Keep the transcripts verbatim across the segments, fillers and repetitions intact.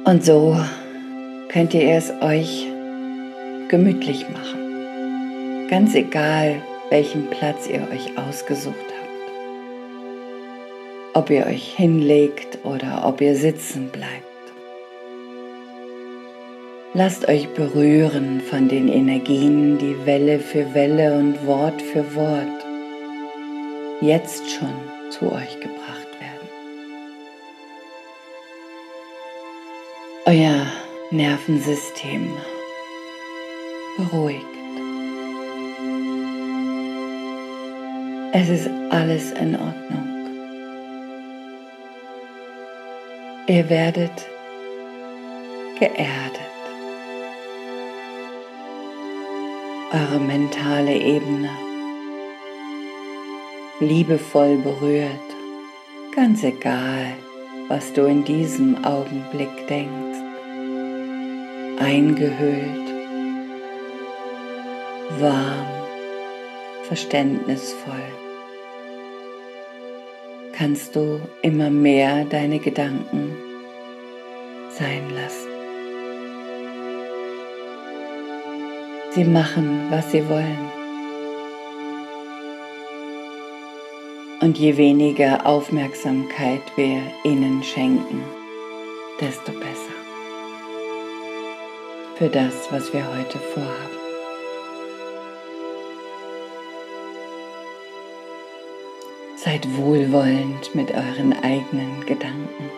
Und so könnt ihr es euch gemütlich machen. Ganz egal, welchen Platz ihr euch ausgesucht habt. Ob ihr euch hinlegt oder ob ihr sitzen bleibt. Lasst euch berühren von den Energien, die Welle für Welle und Wort für Wort jetzt schon zu euch gebracht werden. Euer Nervensystem beruhigt. Es ist alles in Ordnung. Ihr werdet geerdet. Eure mentale Ebene liebevoll berührt, ganz egal, was du in diesem Augenblick denkst, eingehüllt, warm, verständnisvoll, kannst du immer mehr deine Gedanken sein lassen. Sie machen, was sie wollen. Und je weniger Aufmerksamkeit wir ihnen schenken, desto besser. Für das, was wir heute vorhaben. Seid wohlwollend mit euren eigenen Gedanken.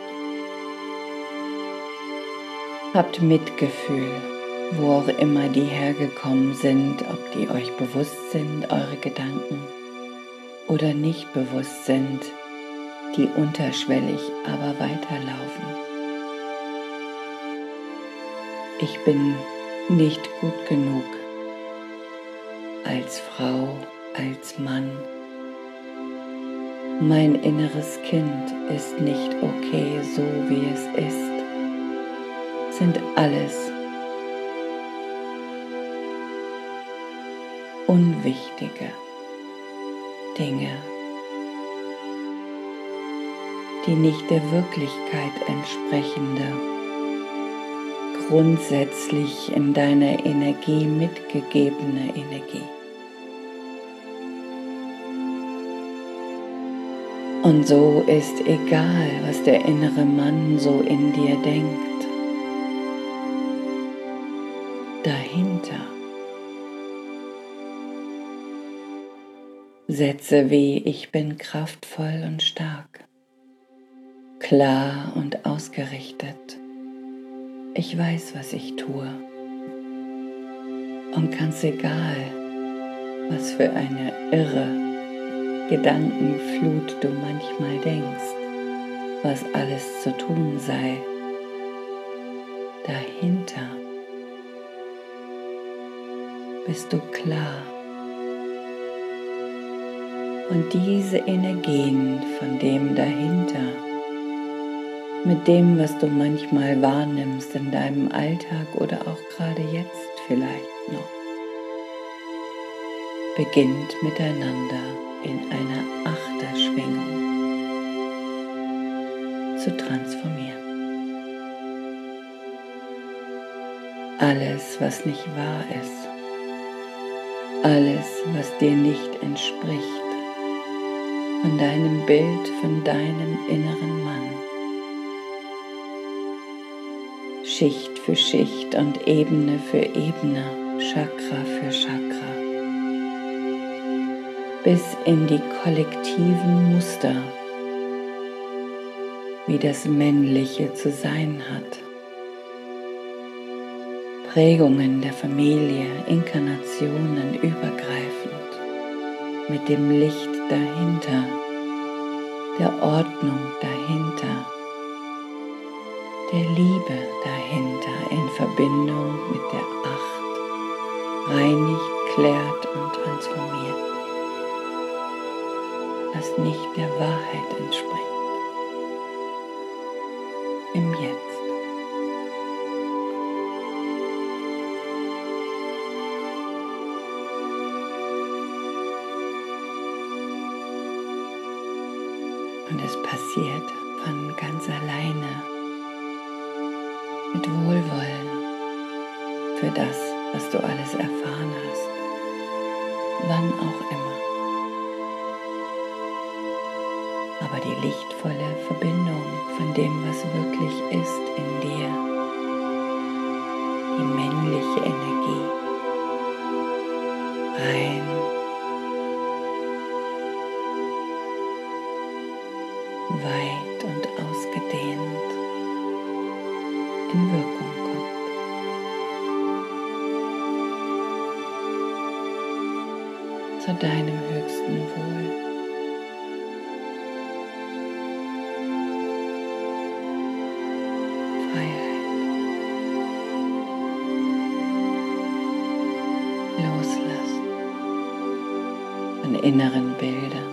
Habt Mitgefühl, wo auch immer die hergekommen sind, ob die euch bewusst sind, eure Gedanken, oder nicht bewusst sind, die unterschwellig aber weiterlaufen. Ich bin nicht gut genug als Frau, als Mann. Mein inneres Kind ist nicht okay, so wie es ist, sind alles unwichtige Dinge, die nicht der Wirklichkeit entsprechende, grundsätzlich in deiner Energie mitgegebene Energie. Und so ist egal, was der innere Mann so in dir denkt, dahinter Sätze wie ich bin kraftvoll und stark, klar und ausgerichtet, ich weiß, was ich tue. Und ganz egal, was für eine irre Gedankenflut du manchmal denkst, was alles zu tun sei, dahinter bist du klar. Und diese Energien von dem dahinter, mit dem, was du manchmal wahrnimmst in deinem Alltag oder auch gerade jetzt vielleicht noch, beginnt miteinander in einer Achterschwingung zu transformieren. Alles, was nicht wahr ist, alles, was dir nicht entspricht, von deinem Bild, von deinem inneren Mann, Schicht für Schicht und Ebene für Ebene, Chakra für Chakra, bis in die kollektiven Muster, wie das Männliche zu sein hat. Prägungen der Familie, Inkarnationen übergreifend, mit dem Licht dahinter, der Ordnung dahinter, der Liebe dahinter in Verbindung mit der Acht, reinigt, klärt und transformiert, das nicht der Wahrheit entspricht, im Jetzt. Und es passiert von ganz alleine, mit Wohlwollen für das, was du alles erfahren hast, wann auch immer. Aber die lichtvolle Verbindung von dem, was wirklich ist in dir, die männliche Energie, rein weit und ausgedehnt in Wirkung kommt. Zu deinem höchsten Wohl. Freiheit. Loslassen von inneren Bildern,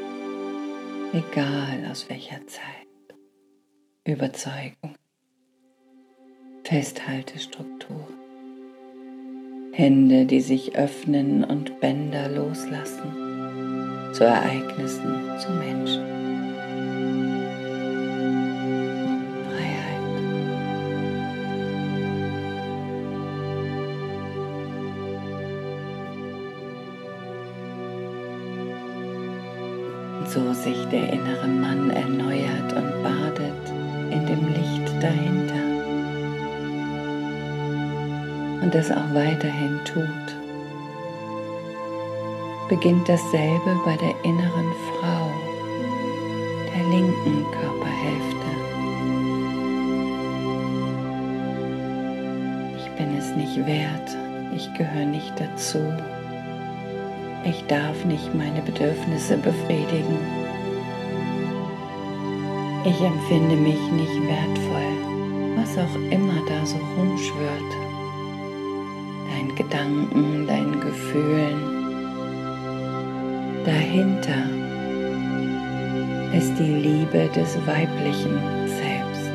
egal aus welcher Zeit, Überzeugung, Festhaltestruktur, Hände, die sich öffnen und Bänder loslassen, zu Ereignissen, zu Menschen. Freiheit. Und so sich der innere Mann erneuert und badet in dem Licht dahinter. Und es auch weiterhin tut, beginnt dasselbe bei der inneren Frau, der linken Körperhälfte. Ich bin es nicht wert, ich gehöre nicht dazu, ich darf nicht meine Bedürfnisse befriedigen, ich empfinde mich nicht wertvoll, was auch immer da so rumschwirrt. Deinen Gedanken, deinen Gefühlen. Dahinter ist die Liebe des weiblichen Selbst.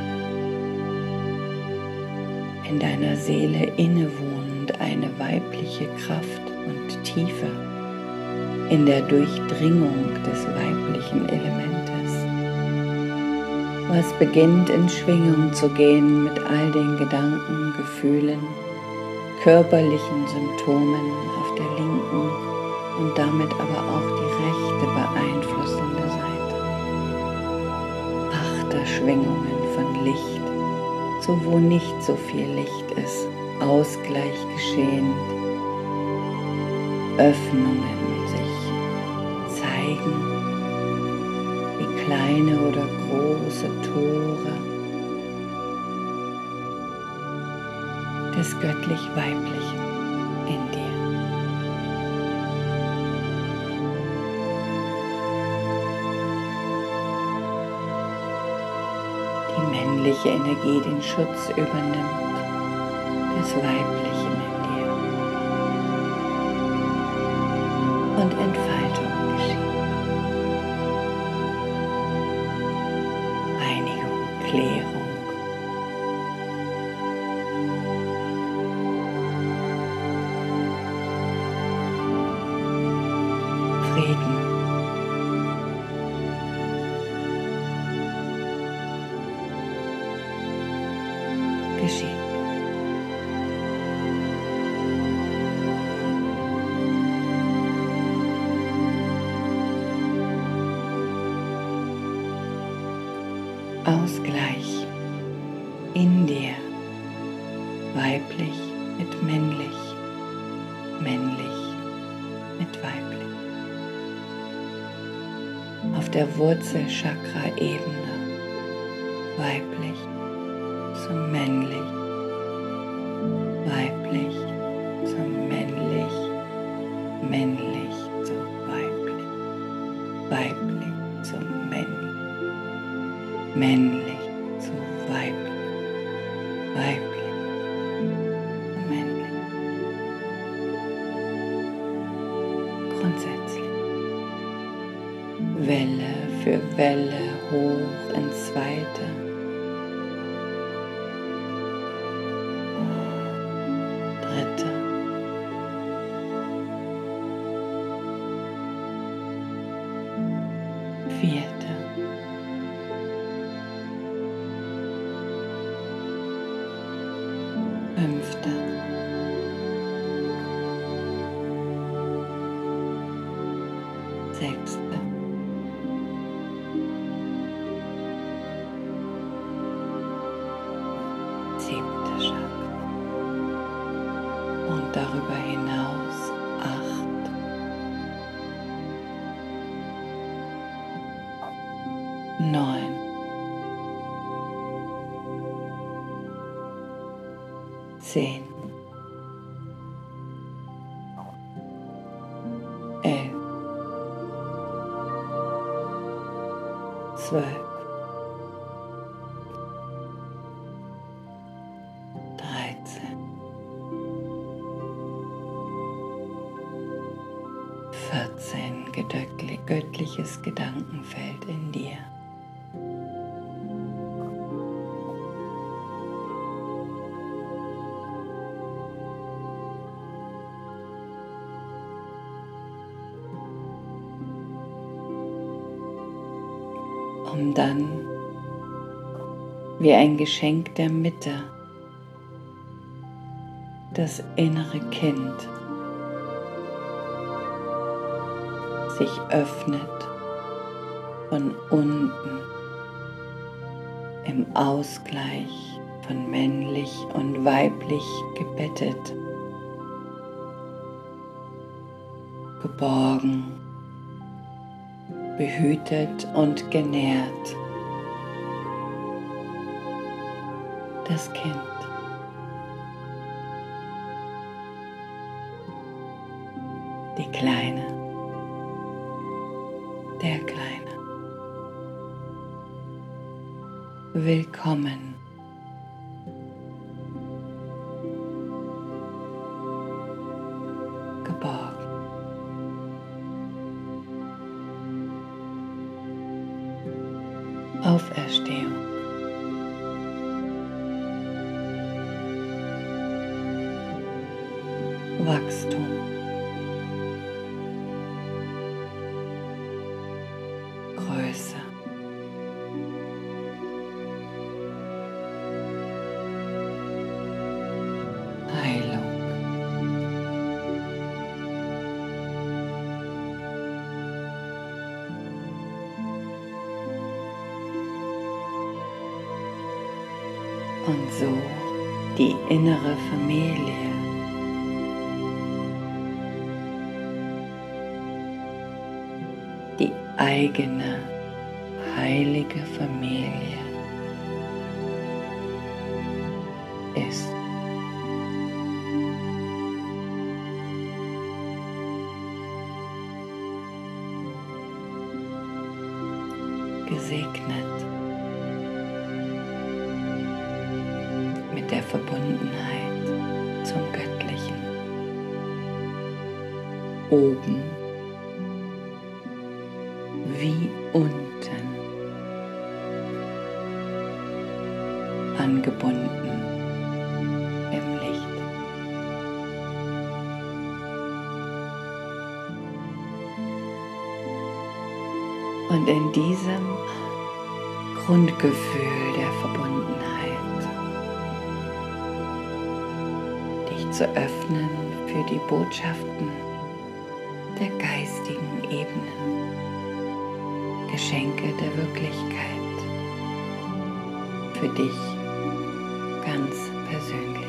In deiner Seele innewohnend eine weibliche Kraft und Tiefe in der Durchdringung des weiblichen Elementes, was beginnt in Schwingung zu gehen mit all den Gedanken, Gefühlen, körperlichen Symptomen auf der linken und damit aber auch die rechte beeinflussende Seite. Achterschwingungen von Licht, so wo nicht so viel Licht ist, Ausgleich geschehen, Öffnungen sich zeigen, wie kleine oder große Tore des göttlich-weiblichen in dir. Die männliche Energie den Schutz übernimmt des Weiblichen in dir und Entfaltung geschieht. Reinigung, Klärung. Frieden. Geschieht. Ausgleich in dir, weiblich mit männlich, männlich mit weiblich. Auf der Wurzelchakra-Ebene, weiblich zu männlich, weiblich zu männlich, männlich zu weiblich, weiblich zu männlich, männlich zu weiblich, weiblich zu männlich. Grundsätzlich. Welle für Welle hoch ins Weite. Dritte. Vierte. fünfte, sechste, siebte Chakra und darüber hinaus acht, neun, zehn, elf, zwölf, dreizehn, vierzehn, göttli- göttliches Gedankenfeld in dir. Um dann wie ein Geschenk der Mitte das innere Kind sich öffnet von unten im Ausgleich von männlich und weiblich gebettet, geborgen, behütet und genährt. Das Kind. Die Kleine. Der Kleine. Willkommen. Geborgen. Auferstehung. Wachstum. Größe. Heilung. Und so die innere Familie. Die eigene heilige Familie ist. Gesegnet mit der Verbundenheit zum Göttlichen. Oben wie unten, angebunden im Licht. Und in diesem Grundgefühl der Verbundenheit dich zu öffnen für die Botschaften der geistigen Ebenen. Geschenke der Wirklichkeit für dich ganz persönlich.